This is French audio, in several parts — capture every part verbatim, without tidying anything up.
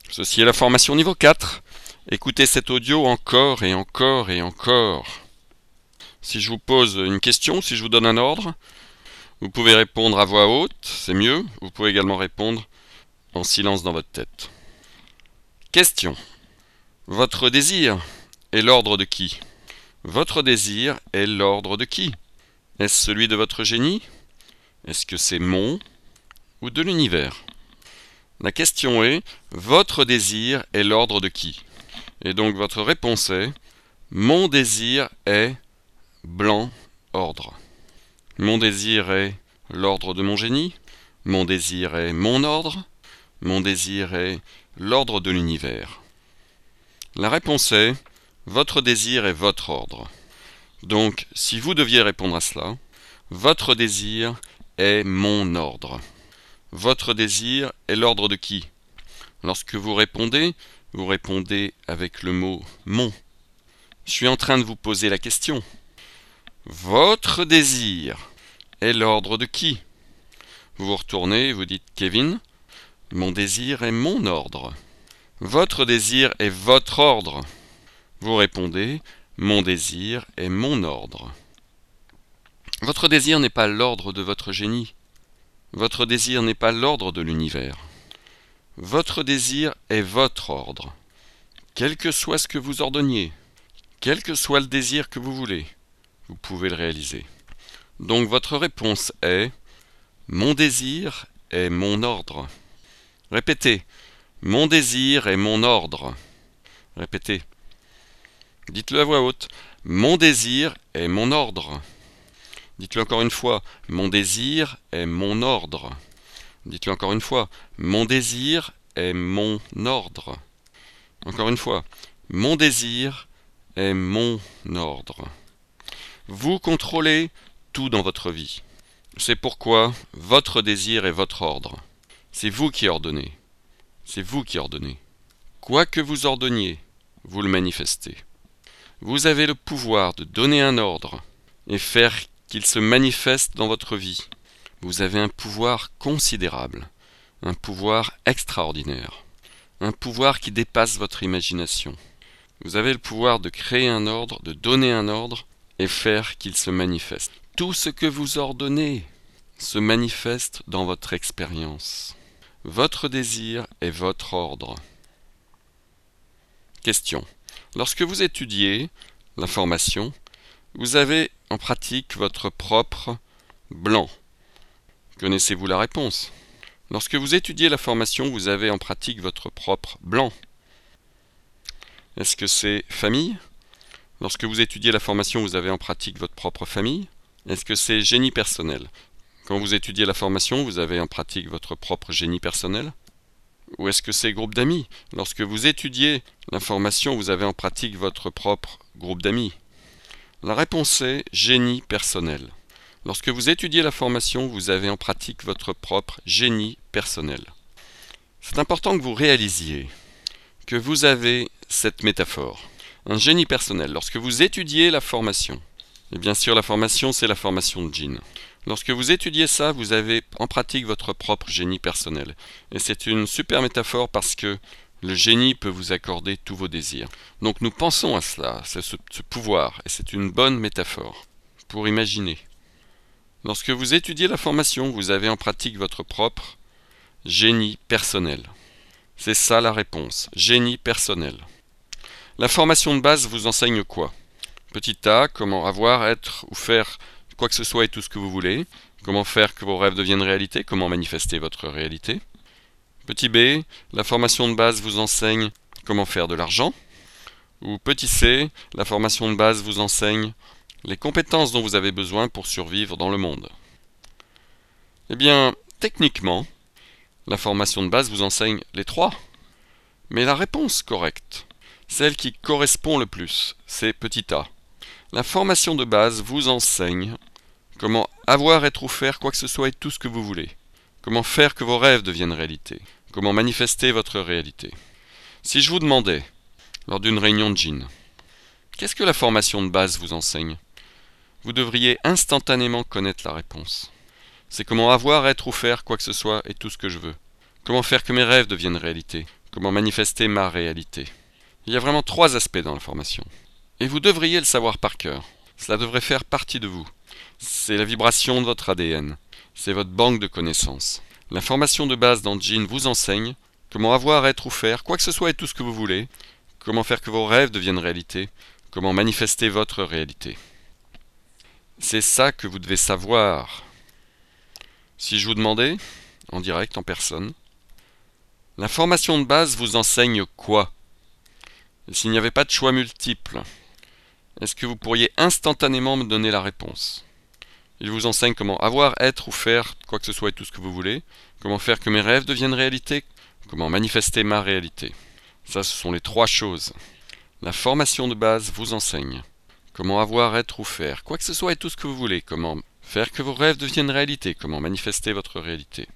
Ceci est la formation niveau quatre. Écoutez cet audio encore et encore et encore. Si je vous pose une question, si je vous donne un ordre, vous pouvez répondre à voix haute, c'est mieux. Vous pouvez également répondre en silence dans votre tête. Question. Votre désir est l'ordre de qui? Votre désir est l'ordre de qui? Est-ce celui de votre génie? Est-ce que c'est mon ou de l'univers? La question est, votre désir est l'ordre de qui? Et donc votre réponse est, mon désir est blanc ordre. Mon désir est l'ordre de mon génie. Mon désir est mon ordre. Mon désir est l'ordre de l'univers. La réponse est, votre désir est votre ordre. Donc, si vous deviez répondre à cela, votre désir est mon ordre. Votre désir est l'ordre de qui? Lorsque vous répondez, vous répondez avec le mot « mon ». Je suis en train de vous poser la question. Votre désir est l'ordre de qui? Vous vous retournez et vous dites « Kevin, mon désir est mon ordre ». Votre désir est votre ordre. Vous répondez « Mon désir est mon ordre ». Votre désir n'est pas l'ordre de votre génie. Votre désir n'est pas l'ordre de l'univers. Votre désir est votre ordre. Quel que soit ce que vous ordonniez, quel que soit le désir que vous voulez, vous pouvez le réaliser. Donc votre réponse est « Mon désir est mon ordre ». Répétez « Mon désir est mon ordre ». Répétez. Dites-le à voix haute « Mon désir est mon ordre ». Dites-le encore une fois, mon désir est mon ordre. Dites-le encore une fois, mon désir est mon ordre. Encore une fois, mon désir est mon ordre. Vous contrôlez tout dans votre vie. C'est pourquoi votre désir est votre ordre. C'est vous qui ordonnez. C'est vous qui ordonnez. Quoi que vous ordonniez, vous le manifestez. Vous avez le pouvoir de donner un ordre et faire qu'il se manifeste dans votre vie. Vous avez un pouvoir considérable, un pouvoir extraordinaire, un pouvoir qui dépasse votre imagination. Vous avez le pouvoir de créer un ordre, de donner un ordre et faire qu'il se manifeste. Tout ce que vous ordonnez se manifeste dans votre expérience. Votre désir est votre ordre. Question. Lorsque vous étudiez la formation, vous avez en pratique votre propre blanc. Connaissez-vous la réponse? Lorsque vous étudiez la formation, vous avez en pratique votre propre blanc. Est-ce que c'est famille? Lorsque vous étudiez la formation, vous avez en pratique votre propre famille? Est-ce que c'est génie personnel? Quand vous étudiez la formation, vous avez en pratique votre propre génie personnel? Ou est-ce que c'est groupe d'amis? Lorsque vous étudiez la formation, vous avez en pratique votre propre groupe d'amis? La réponse est génie personnel. Lorsque vous étudiez la formation, vous avez en pratique votre propre génie personnel. C'est important que vous réalisiez que vous avez cette métaphore, un génie personnel. Lorsque vous étudiez la formation, et bien sûr la formation c'est la formation de Jean. Lorsque vous étudiez ça, vous avez en pratique votre propre génie personnel. Et c'est une super métaphore parce que le génie peut vous accorder tous vos désirs. Donc nous pensons à cela, c'est ce, ce pouvoir, et c'est une bonne métaphore pour imaginer. Lorsque vous étudiez la formation, vous avez en pratique votre propre génie personnel. C'est ça la réponse, génie personnel. La formation de base vous enseigne quoi? Petit A, comment avoir, être ou faire quoi que ce soit et tout ce que vous voulez. Comment faire que vos rêves deviennent réalité, comment manifester votre réalité. Petit B, la formation de base vous enseigne comment faire de l'argent. Ou petit C, la formation de base vous enseigne les compétences dont vous avez besoin pour survivre dans le monde. Eh bien, techniquement, la formation de base vous enseigne les trois. Mais la réponse correcte, celle qui correspond le plus, c'est petit A. La formation de base vous enseigne comment avoir, être ou faire quoi que ce soit et tout ce que vous voulez. Comment faire que vos rêves deviennent réalité. Comment manifester votre réalité. Si je vous demandais, lors d'une réunion de Jean, qu'est-ce que la formation de base vous enseigne? Vous devriez instantanément connaître la réponse. C'est comment avoir, être ou faire quoi que ce soit et tout ce que je veux. Comment faire que mes rêves deviennent réalité. comment manifester ma réalité. Il y a vraiment trois aspects dans la formation. Et vous devriez le savoir par cœur. Cela devrait faire partie de vous. C'est la vibration de votre A D N. C'est votre banque de connaissances. La formation de base dans Jin vous enseigne comment avoir, être ou faire, quoi que ce soit et tout ce que vous voulez, comment faire que vos rêves deviennent réalité, comment manifester votre réalité. C'est ça que vous devez savoir. Si je vous demandais, en direct, en personne, la formation de base vous enseigne quoi? Et s'il n'y avait pas de choix multiples, est-ce que vous pourriez instantanément me donner la réponse? Il vous enseigne comment avoir, être ou faire quoi que ce soit et tout ce que vous voulez, comment faire que mes rêves deviennent réalité, comment manifester ma réalité. Ça, ce sont les trois choses. La formation de base vous enseigne comment avoir, être ou faire quoi que ce soit et tout ce que vous voulez, comment faire que vos rêves deviennent réalité, comment manifester votre réalité.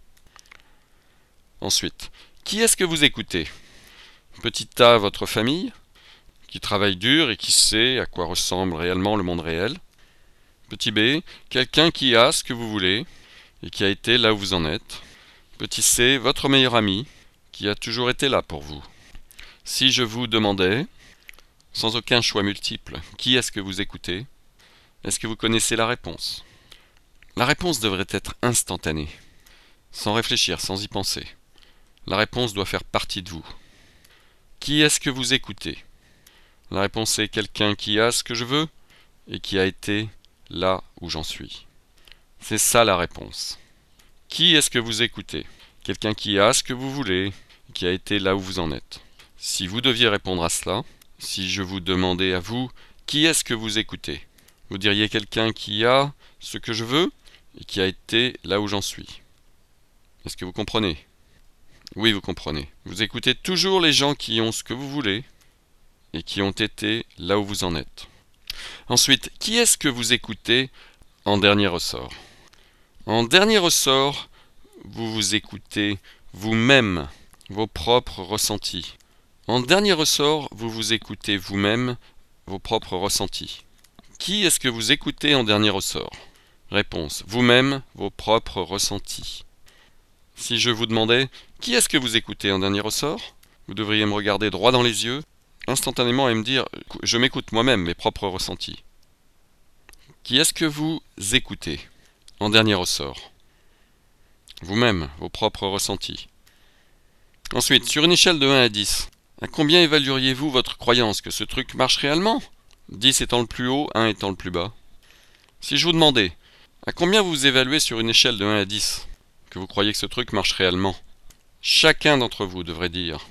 Ensuite, qui est-ce que vous écoutez? Petit A, votre famille, qui travaille dur et qui sait à quoi ressemble réellement le monde réel. Petit B, quelqu'un qui a ce que vous voulez et qui a été là où vous en êtes. Petit C, votre meilleur ami, qui a toujours été là pour vous. Si je vous demandais, sans aucun choix multiple, qui est-ce que vous écoutez? Est-ce que vous connaissez la réponse? La réponse devrait être instantanée, sans réfléchir, sans y penser. La réponse doit faire partie de vous. Qui est-ce que vous écoutez? La réponse est quelqu'un qui a ce que je veux et qui a été là où j'en suis. C'est ça la réponse. Qui est-ce que vous écoutez? Quelqu'un qui a ce que vous voulez et qui a été là où vous en êtes. Si vous deviez répondre à cela, si je vous demandais à vous, qui est-ce que vous écoutez? Vous diriez quelqu'un qui a ce que je veux et qui a été là où j'en suis. Est-ce que vous comprenez? Oui, vous comprenez. Vous écoutez toujours les gens qui ont ce que vous voulez et qui ont été là où vous en êtes. Ensuite, qui est-ce que vous écoutez en dernier ressort? En dernier ressort, vous vous écoutez vous-même, vos propres ressentis. En dernier ressort, vous vous écoutez vous-même, vos propres ressentis. Qui est-ce que vous écoutez en dernier ressort? Réponse, vous-même, vos propres ressentis. Si je vous demandais, qui est-ce que vous écoutez en dernier ressort? Vous devriez me regarder droit dans les yeux, instantanément et me dire, je m'écoute moi-même, mes propres ressentis. Qui est-ce que vous écoutez en dernier ressort? Vous-même, vos propres ressentis. Ensuite, sur une échelle de un à dix, à combien évalueriez-vous votre croyance que ce truc marche réellement? dix étant le plus haut, un étant le plus bas. Si je vous demandais, à combien vous évaluez sur une échelle de un à dix que vous croyez que ce truc marche réellement? Chacun d'entre vous devrait dire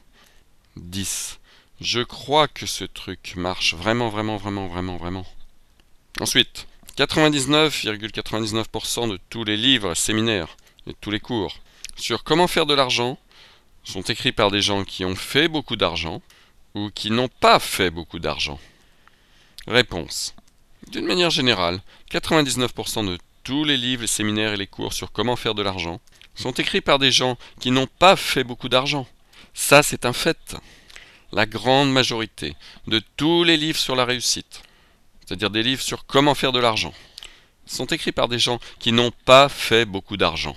dix. Je crois que ce truc marche vraiment, vraiment, vraiment, vraiment, vraiment. Ensuite, quatre-vingt-dix-neuf virgule quatre-vingt-dix-neuf pour cent de tous les livres, séminaires et tous les cours sur comment faire de l'argent sont écrits par des gens qui ont fait beaucoup d'argent ou qui n'ont pas fait beaucoup d'argent. Réponse. D'une manière générale, quatre-vingt-dix-neuf pour cent de tous les livres, les séminaires et les cours sur comment faire de l'argent sont écrits par des gens qui n'ont pas fait beaucoup d'argent. Ça, c'est un fait. La grande majorité de tous les livres sur la réussite, c'est-à-dire des livres sur comment faire de l'argent, sont écrits par des gens qui n'ont pas fait beaucoup d'argent.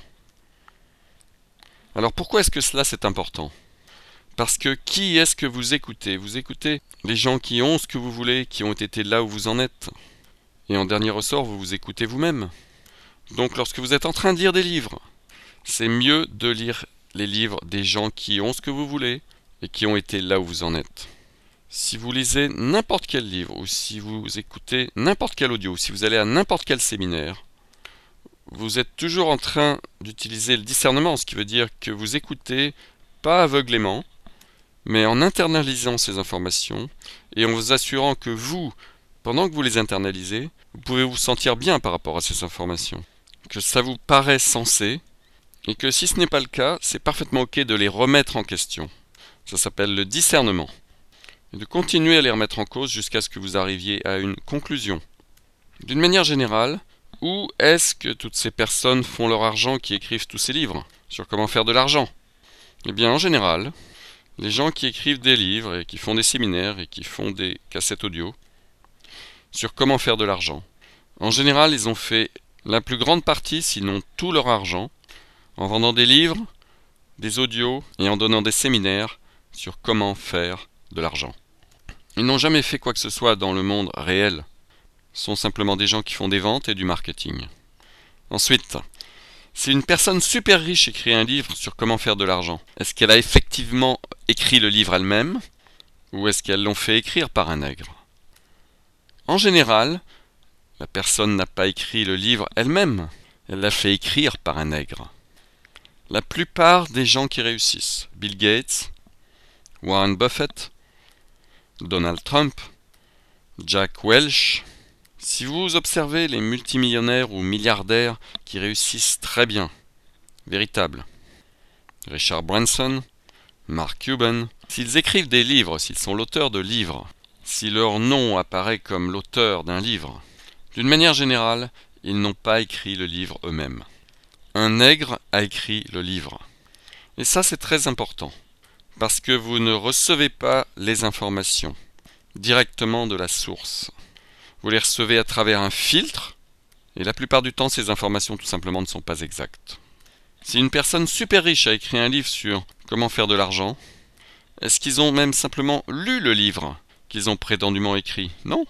Alors pourquoi est-ce que cela c'est important? Parce que qui est-ce que vous écoutez? Vous écoutez les gens qui ont ce que vous voulez, qui ont été là où vous en êtes. Et en dernier ressort, vous vous écoutez vous-même. Donc lorsque vous êtes en train de lire des livres, c'est mieux de lire les livres des gens qui ont ce que vous voulez et qui ont été là où vous en êtes. Si vous lisez n'importe quel livre, ou si vous écoutez n'importe quel audio, ou si vous allez à n'importe quel séminaire, vous êtes toujours en train d'utiliser le discernement, ce qui veut dire que vous écoutez pas aveuglément, mais en internalisant ces informations et en vous assurant que vous, pendant que vous les internalisez, vous pouvez vous sentir bien par rapport à ces informations, que ça vous paraît sensé, et que si ce n'est pas le cas, c'est parfaitement ok de les remettre en question. Ça s'appelle le discernement. Et de continuer à les remettre en cause jusqu'à ce que vous arriviez à une conclusion. D'une manière générale, où est-ce que toutes ces personnes font leur argent qui écrivent tous ces livres sur comment faire de l'argent? Eh bien, en général, les gens qui écrivent des livres et qui font des séminaires et qui font des cassettes audio sur comment faire de l'argent, en général, ils ont fait la plus grande partie, sinon tout leur argent, en vendant des livres, des audios et en donnant des séminaires sur comment faire de l'argent. Ils n'ont jamais fait quoi que ce soit dans le monde réel. Ce sont simplement des gens qui font des ventes et du marketing. Ensuite, si une personne super riche écrit un livre sur comment faire de l'argent, est-ce qu'elle a effectivement écrit le livre elle-même ou est-ce qu'elles l'ont fait écrire par un nègre? En général, la personne n'a pas écrit le livre elle-même, elle l'a fait écrire par un nègre. La plupart des gens qui réussissent, Bill Gates, Warren Buffett, Donald Trump, Jack Welch, si vous observez les multimillionnaires ou milliardaires qui réussissent très bien, véritables, Richard Branson, Mark Cuban, s'ils écrivent des livres, s'ils sont l'auteur de livres, si leur nom apparaît comme l'auteur d'un livre, d'une manière générale, ils n'ont pas écrit le livre eux-mêmes. Un nègre a écrit le livre. Et ça, c'est très important, parce que vous ne recevez pas les informations directement de la source. Vous les recevez à travers un filtre, et la plupart du temps, ces informations tout simplement ne sont pas exactes. Si une personne super riche a écrit un livre sur comment faire de l'argent, est-ce qu'ils ont même simplement lu le livre qu'ils ont prétendument écrit? Non.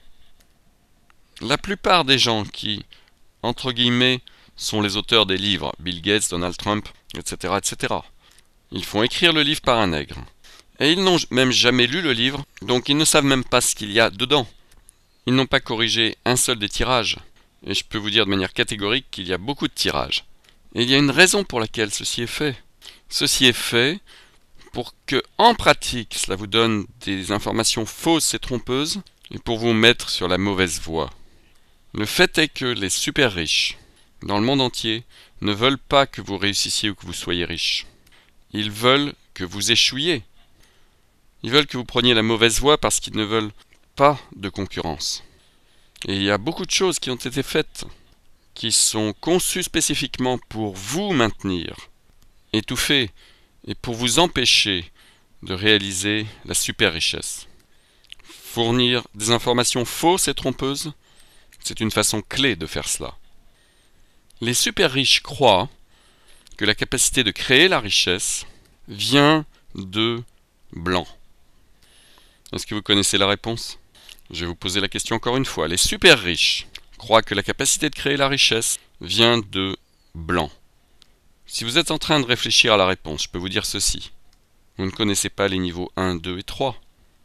La plupart des gens qui, entre guillemets, sont les auteurs des livres, Bill Gates, Donald Trump, et cetera, et cetera, ils font écrire le livre par un nègre. Et ils n'ont même jamais lu le livre, donc ils ne savent même pas ce qu'il y a dedans. Ils n'ont pas corrigé un seul des tirages. Et je peux vous dire de manière catégorique qu'il y a beaucoup de tirages. Et il y a une raison pour laquelle ceci est fait. Ceci est fait pour que, en pratique, cela vous donne des informations fausses et trompeuses, et pour vous mettre sur la mauvaise voie. Le fait est que les super riches, dans le monde entier, ne veulent pas que vous réussissiez ou que vous soyez riche. Ils veulent que vous échouiez. Ils veulent que vous preniez la mauvaise voie parce qu'ils ne veulent pas de concurrence. Et il y a beaucoup de choses qui ont été faites, qui sont conçues spécifiquement pour vous maintenir étouffé et pour vous empêcher de réaliser la super richesse. Fournir des informations fausses et trompeuses, c'est une façon clé de faire cela. Les super riches croient que la capacité de créer la richesse vient de blancs. Est-ce que vous connaissez la réponse? Je vais vous poser la question encore une fois. Les super riches croient que la capacité de créer la richesse vient de blancs. Si vous êtes en train de réfléchir à la réponse, je peux vous dire ceci. Vous ne connaissez pas les niveaux un, deux et trois.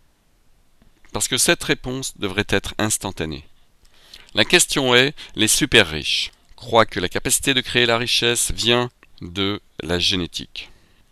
Parce que cette réponse devrait être instantanée. La question est, les super riches croient que la capacité de créer la richesse vient de la génétique.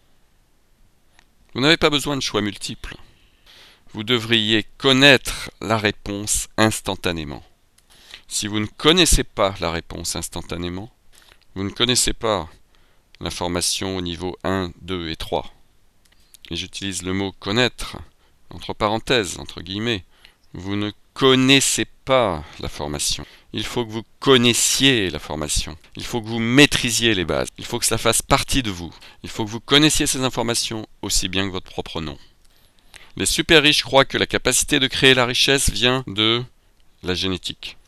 Vous n'avez pas besoin de choix multiples. Vous devriez connaître la réponse instantanément. Si vous ne connaissez pas la réponse instantanément, vous ne connaissez pas l'information au niveau un, deux et trois. Et j'utilise le mot connaître, entre parenthèses, entre guillemets. Vous ne connaissez pas la formation. Il faut que vous connaissiez la formation. Il faut que vous maîtrisiez les bases. Il faut que cela fasse partie de vous. Il faut que vous connaissiez ces informations aussi bien que votre propre nom. Les super riches croient que la capacité de créer la richesse vient de la génétique.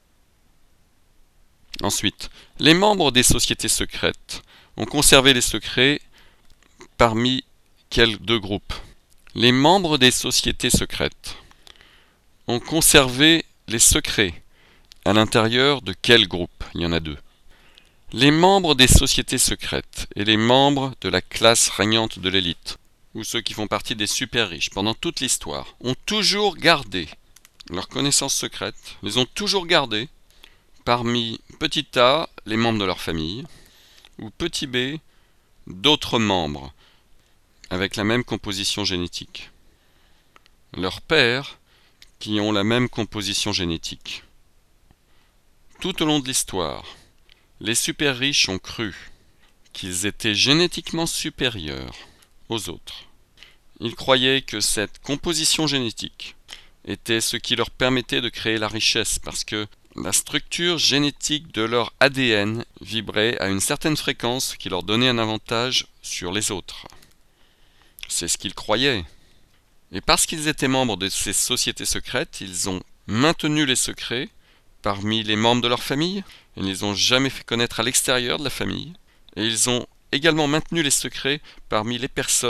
Ensuite, les membres des sociétés secrètes ont conservé les secrets parmi quels deux groupes? Les membres des sociétés secrètes ont conservé les secrets à l'intérieur de quel groupe? Il y en a deux. Les membres des sociétés secrètes et les membres de la classe régnante de l'élite, ou ceux qui font partie des super riches pendant toute l'histoire, ont toujours gardé leurs connaissances secrètes, les ont toujours gardées parmi petit a, les membres de leur famille, ou petit b, d'autres membres avec la même composition génétique. Leurs pères qui ont la même composition génétique. Tout au long de l'histoire, les super riches ont cru qu'ils étaient génétiquement supérieurs aux autres. Ils croyaient que cette composition génétique était ce qui leur permettait de créer la richesse parce que la structure génétique de leur A D N vibrait à une certaine fréquence qui leur donnait un avantage sur les autres. C'est ce qu'ils croyaient. Et parce qu'ils étaient membres de ces sociétés secrètes, ils ont maintenu les secrets parmi les membres de leur famille. Ils ne les ont jamais fait connaître à l'extérieur de la famille. Et ils ont également maintenu les secrets parmi les personnes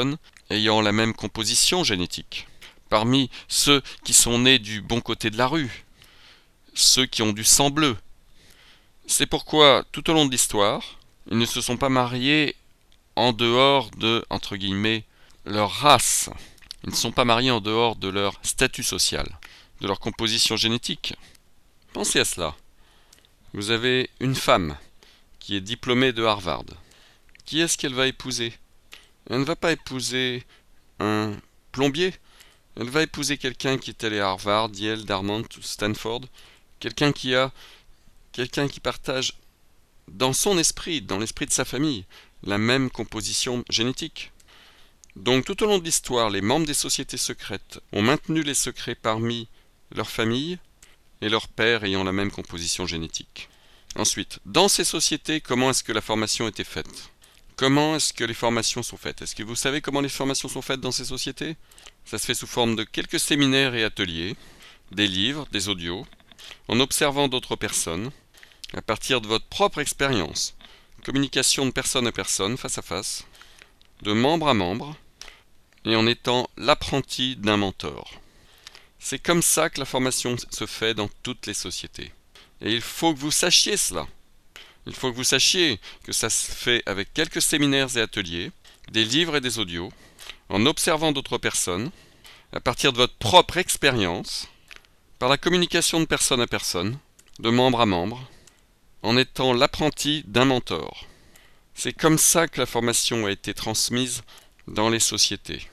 ayant la même composition génétique, parmi ceux qui sont nés du bon côté de la rue, ceux qui ont du sang bleu. C'est pourquoi, tout au long de l'histoire, ils ne se sont pas mariés en dehors de, entre guillemets, leur race. Ils ne sont pas mariés en dehors de leur statut social, de leur composition génétique. Pensez à cela. Vous avez une femme qui est diplômée de Harvard. Qui est-ce qu'elle va épouser? Elle ne va pas épouser un plombier. Elle va épouser quelqu'un qui est allé à Harvard, Yale, Dartmouth, Stanford. Quelqu'un qui a, quelqu'un qui partage dans son esprit, dans l'esprit de sa famille, la même composition génétique. Donc tout au long de l'histoire, les membres des sociétés secrètes ont maintenu les secrets parmi leur famille et leurs pères ayant la même composition génétique. Ensuite, dans ces sociétés, comment est-ce que la formation était faite? Comment est-ce que les formations sont faites? Est-ce que vous savez comment les formations sont faites dans ces sociétés? Ça se fait sous forme de quelques séminaires et ateliers, des livres, des audios, en observant d'autres personnes, à partir de votre propre expérience, communication de personne à personne, face à face, de membre à membre, et en étant l'apprenti d'un mentor. C'est comme ça que la formation se fait dans toutes les sociétés. Et il faut que vous sachiez cela. Il faut que vous sachiez que ça se fait avec quelques séminaires et ateliers, des livres et des audios, en observant d'autres personnes, à partir de votre propre expérience, par la communication de personne à personne, de membre à membre, en étant l'apprenti d'un mentor. C'est comme ça que la formation a été transmise dans les sociétés.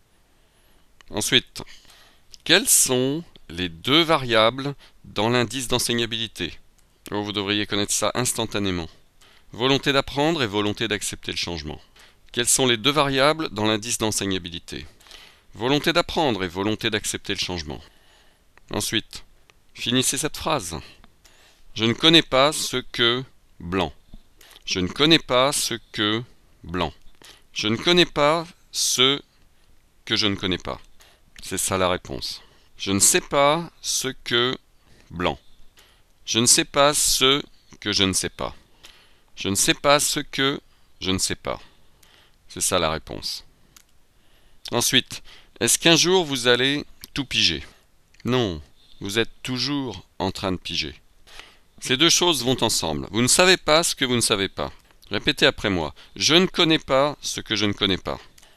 Ensuite, quelles sont les deux variables dans l'indice d'enseignabilité? Oh, vous devriez connaître ça instantanément. Volonté d'apprendre et volonté d'accepter le changement. Quelles sont les deux variables dans l'indice d'enseignabilité? Volonté d'apprendre et volonté d'accepter le changement. Ensuite, finissez cette phrase. Je ne connais pas ce que blanc. Je ne connais pas ce que blanc. Je ne connais pas ce que je ne connais pas. C'est ça la réponse. Je ne sais pas ce que blanc. Je ne sais pas ce que je ne sais pas. Je ne sais pas ce que je ne sais pas. C'est ça la réponse. Ensuite, est-ce qu'un jour vous allez tout piger? Non, vous êtes toujours en train de piger. Ces deux choses vont ensemble. Vous ne savez pas ce que vous ne savez pas. Répétez après moi. Je ne connais pas ce que je ne connais pas.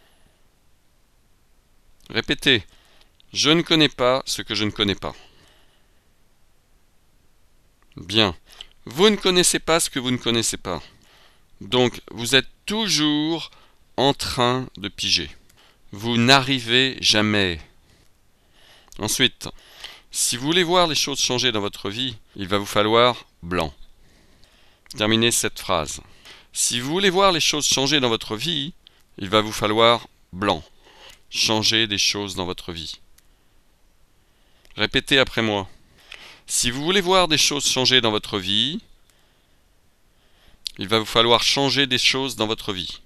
Répétez. Je ne connais pas ce que je ne connais pas. Bien. Vous ne connaissez pas ce que vous ne connaissez pas. Donc, vous êtes toujours en train de piger. Vous n'arrivez jamais. Ensuite, si vous voulez voir les choses changer dans votre vie, il va vous falloir blanc. Terminez cette phrase. Si vous voulez voir les choses changer dans votre vie, il va vous falloir blanc. Changer des choses dans votre vie. Répétez après moi. Si vous voulez voir des choses changer dans votre vie, il va vous falloir changer des choses dans votre vie.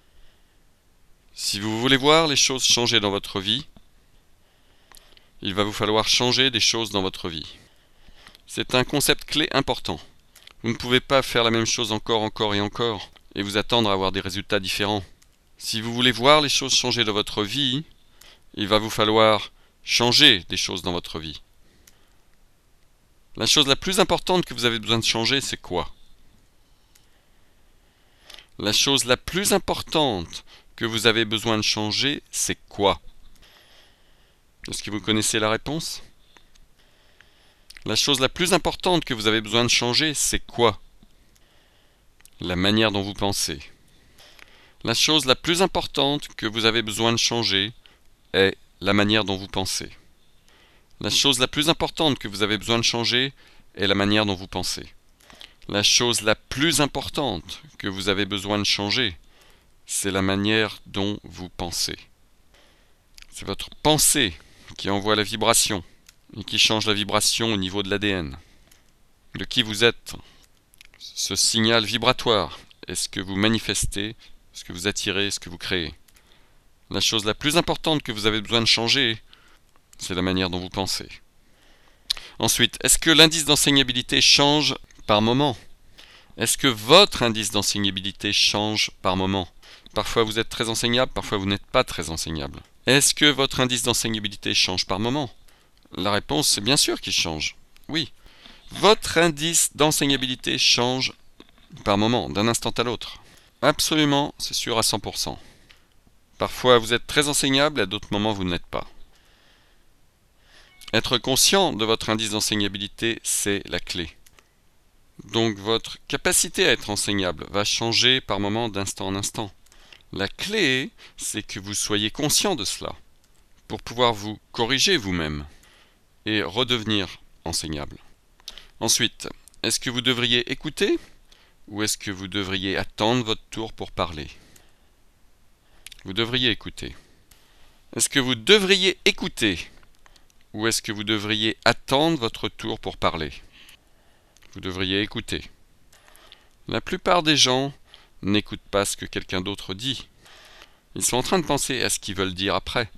Si vous voulez voir les choses changer dans votre vie, il va vous falloir changer des choses dans votre vie. C'est un concept clé important. Vous ne pouvez pas faire la même chose encore, encore et encore, et vous attendre à avoir des résultats différents. Si vous voulez voir les choses changer dans votre vie, il va vous falloir changer des choses dans votre vie. La chose la plus importante que vous avez besoin de changer, c'est quoi? La chose la plus importante que vous avez besoin de changer, c'est quoi? Est-ce que vous connaissez la réponse? La chose la plus importante que vous avez besoin de changer, c'est quoi? La manière dont vous pensez. La chose la plus importante que vous avez besoin de changer est la manière dont vous pensez. La chose la plus importante que vous avez besoin de changer est la manière dont vous pensez. La chose la plus importante que vous avez besoin de changer, c'est la manière dont vous pensez. C'est votre pensée qui envoie la vibration et qui change la vibration au niveau de l'A D N. De qui vous êtes, ce signal vibratoire est ce que vous manifestez, ce que vous attirez, ce que vous créez. La chose la plus importante que vous avez besoin de changer, c'est la manière dont vous pensez. Ensuite, est-ce que l'indice d'enseignabilité change par moment? Est-ce que votre indice d'enseignabilité change par moment? Parfois vous êtes très enseignable, parfois vous n'êtes pas très enseignable. Est-ce que votre indice d'enseignabilité change par moment? La réponse c'est bien sûr qu'il change. Oui. Votre indice d'enseignabilité change par moment, d'un instant à l'autre. Absolument, c'est sûr à cent pour cent. Parfois vous êtes très enseignable, à d'autres moments vous ne l'êtes pas. Être conscient de votre indice d'enseignabilité, c'est la clé. Donc votre capacité à être enseignable va changer par moment d'instant en instant. La clé, c'est que vous soyez conscient de cela, pour pouvoir vous corriger vous-même et redevenir enseignable. Ensuite, est-ce que vous devriez écouter ou est-ce que vous devriez attendre votre tour pour parler? Vous devriez écouter. Est-ce que vous devriez écouter ou est-ce que vous devriez attendre votre tour pour parler? Vous devriez écouter. La plupart des gens n'écoutent pas ce que quelqu'un d'autre dit. Ils sont en train de penser à ce qu'ils veulent dire après.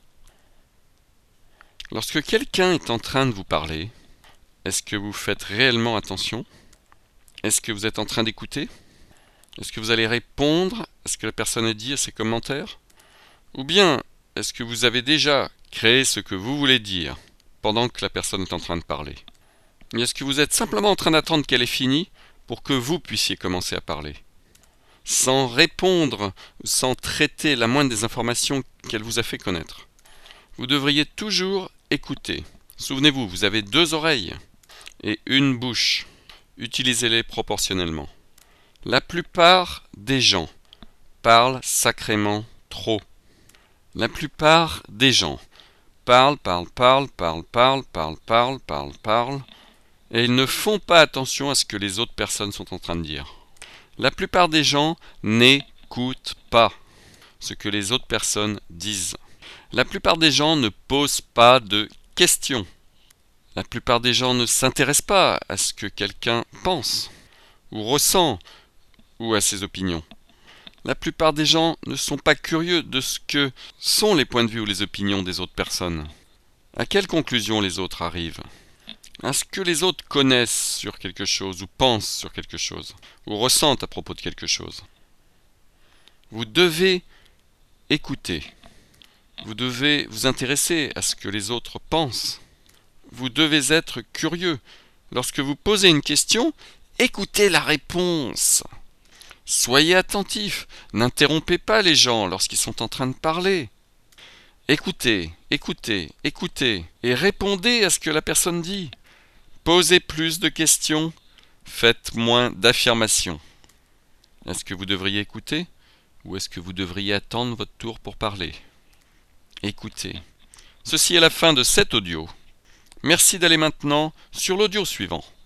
Lorsque quelqu'un est en train de vous parler, est-ce que vous faites réellement attention? Est-ce que vous êtes en train d'écouter? Est-ce que vous allez répondre à ce que la personne a dit, à ses commentaires? Ou bien, est-ce que vous avez déjà créé ce que vous voulez dire pendant que la personne est en train de parler? Et est-ce que vous êtes simplement en train d'attendre qu'elle ait fini pour que vous puissiez commencer à parler? Sans répondre, sans traiter la moindre des informations qu'elle vous a fait connaître. Vous devriez toujours écouter. Souvenez-vous, vous avez deux oreilles et une bouche. Utilisez-les proportionnellement. La plupart des gens parlent sacrément trop. La plupart des gens parlent, parlent, parlent, parlent, parlent, parlent, parlent, parlent, parlent, et ils ne font pas attention à ce que les autres personnes sont en train de dire. La plupart des gens n'écoutent pas ce que les autres personnes disent. La plupart des gens ne posent pas de questions. La plupart des gens ne s'intéressent pas à ce que quelqu'un pense, ou ressent, ou à ses opinions. La plupart des gens ne sont pas curieux de ce que sont les points de vue ou les opinions des autres personnes. À quelle conclusion les autres arrivent? À ce que les autres connaissent sur quelque chose, ou pensent sur quelque chose, ou ressentent à propos de quelque chose. Vous devez écouter. Vous devez vous intéresser à ce que les autres pensent. Vous devez être curieux. Lorsque vous posez une question, écoutez la réponse. Soyez attentif. N'interrompez pas les gens lorsqu'ils sont en train de parler. Écoutez, écoutez, écoutez, et répondez à ce que la personne dit. Posez plus de questions, faites moins d'affirmations. Est-ce que vous devriez écouter ou est-ce que vous devriez attendre votre tour pour parler? Écoutez. Ceci est la fin de cet audio. Merci d'aller maintenant sur l'audio suivant.